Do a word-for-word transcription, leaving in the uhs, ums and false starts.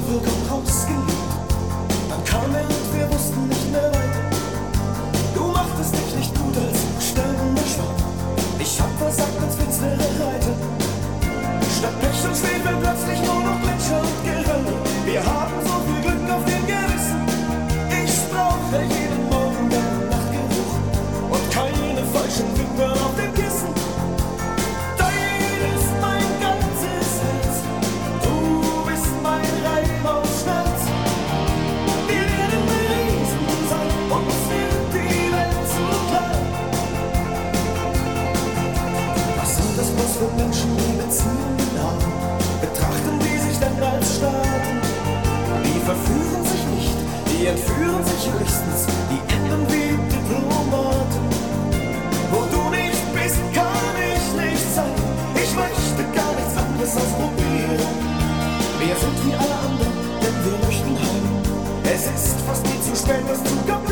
Wirkung rausgelegt. Dann kam er und wir wussten nicht mehr weiter. Du machtest dich nicht gut als sterbender Schwan. Ich hab versagt als finstere Reiter. Statt Pech und Schwefel plötzlich nur noch Gletscher und Gerölle. Wir haben so viel Glück auf dem Gewissen. Ich brauche jeden Morgen deinen Nachtgeruch und keine falschen Wimpern auf dem Kissen. Dein ist mein ganzes Herz. Du bist mein Reim aus Schmerz. Wir werden Riesen sein, uns wird die Welt zu klein. Was sind das bloß für Menschen, die Beziehungen haben? Betrachten die sich denn als Staaten? Die verführen sich nicht, die entführen sich höchstens, die enden wie Diplomaten. Wo du nicht bist, kann ich nicht sein. Ich möchte gar nichts anderes als probieren. Wir sind wie alle anderen, denn wir möchten heim. Es ist fast nie zu spät, das zu kapieren.